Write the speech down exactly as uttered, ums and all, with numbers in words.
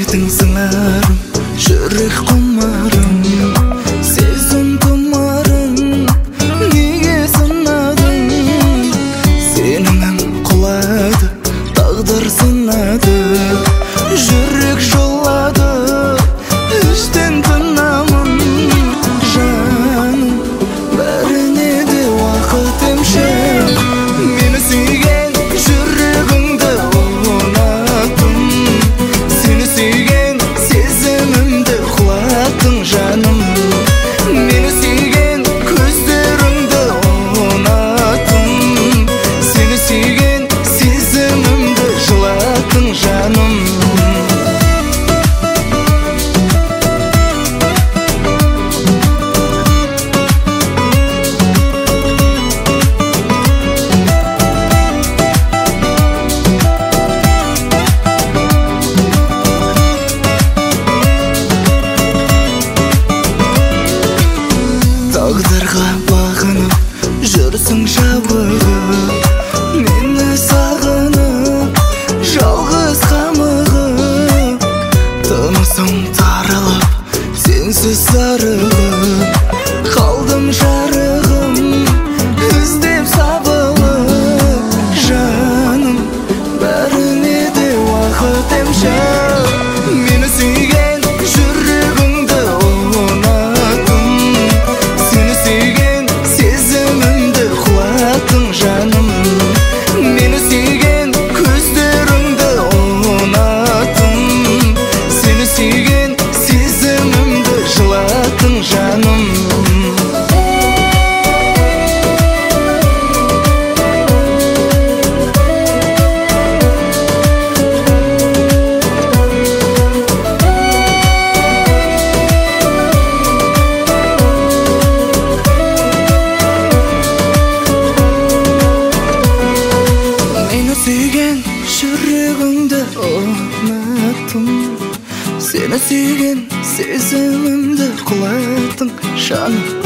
Ертең сыңарым, жүрек құмарым, сезім тұмарым, неге сынадың? Сенімім құлады, тағдыр сынады, жүрек жолады, іштен тынамын. Жаным, бәріне де уақыт емші, мені сүйген жүрегіңді ұнаттым. Сені сүйген сезімімді құлаттың жаным. Мені сүйген көздеріңді ұнаттым. Сені сүйген сезімімді жылаттың жаным. Тағдырға бағынып жүрсің жабығып, мені сағынып жалғыз қамығып. Тынысым тарылып сенсіз зарығып, қалдым жарығым іздеп сабылып. Жаным, бәріне де уақыт емші, мені сүйген жүрегіңді ұнаттым. Сені сүйген сезімімді құлаттың жаным. Мені сүйген көздеріңді ұнаттым. Сені сүйген сезімімді жылаттың жаным. Сүйген жүрегіңді ұнаттым. Сені сүйген сезімімді құлаттың жаным.